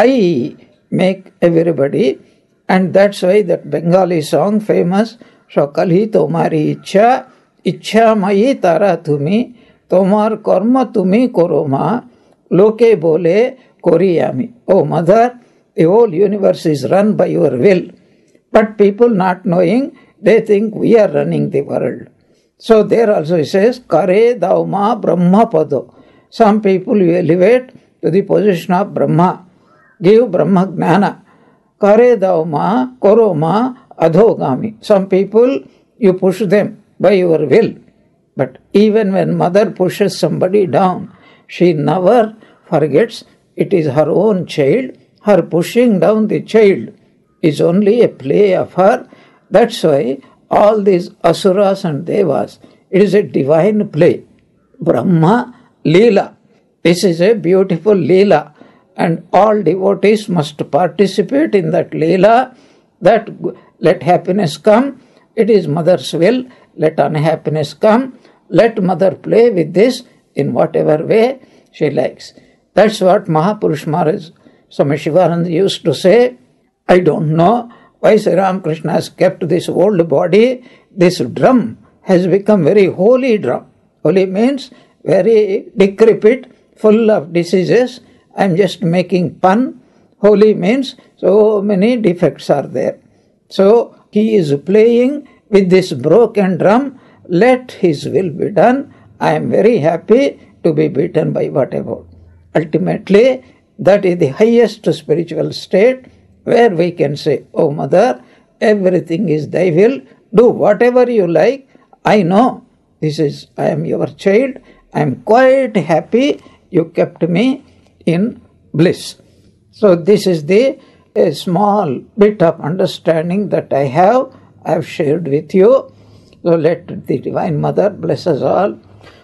I make everybody, and that's why that Bengali song famous, Shakali Tomari Ichha Ichha Mai Tara Tumi Tomar Karma Tumi Koroma Loke Bole Koriyami. Oh Mother, the whole universe is run by your will. But people not knowing, they think we are running the world. So there also he says, Kare Dauma Brahma Pado. Some people you elevate to the position of Brahma. Give Brahma Gnana. Kare Dauma Koroma Adhogami. Some people you push them by your will. But even when Mother pushes somebody down, she never forgets it is her own child. Her pushing down the child is only a play of her. That's why all these Asuras and Devas, it is a divine play. Brahma Leela. This is a beautiful Leela. And all devotees must participate in that Leela. That let happiness come. It is Mother's will. Let unhappiness come. Let Mother play with this in whatever way she likes. That's what Mahapurush Maharaj Swami Shivananda used to say. I don't know why Sri Ramakrishna has kept this old body. This drum has become very holy drum. Holy means very decrepit, full of diseases. I am just making pun. Holy means so many defects are there. So he is playing with this broken drum. Let his will be done. I am very happy to be beaten by whatever. Ultimately, that is the highest spiritual state where we can say, oh Mother, everything is thy will. Do whatever you like. I know this is, I am your child. I am quite happy you kept me in bliss. So this is the a small bit of understanding that I have. I have shared with you. So let the Divine Mother bless us all.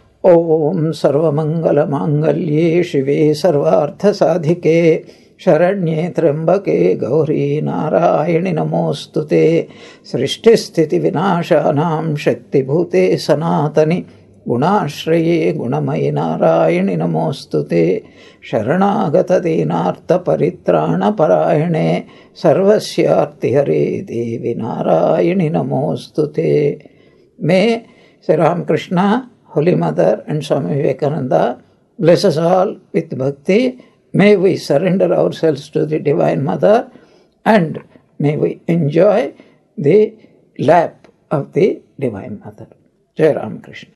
Om Sarva Mangala Mangalye Shive Sarva Artha Sadhike Sharanye Trambake Gauri Narayani Namostute Srishti Sthiti Vinashanam Shakti Bhute Sanatani Gunashraye Gunamai Narayani Namostute Sharanagata Dinartha Paritrana Parayane Sarvasya Arti Hare Devi Narayani Namostute. May Sri Ramakrishna, Holy Mother and Swami Vivekananda bless us all with bhakti. May we surrender ourselves to the Divine Mother and may we enjoy the lap of the Divine Mother. Jai Ramakrishna.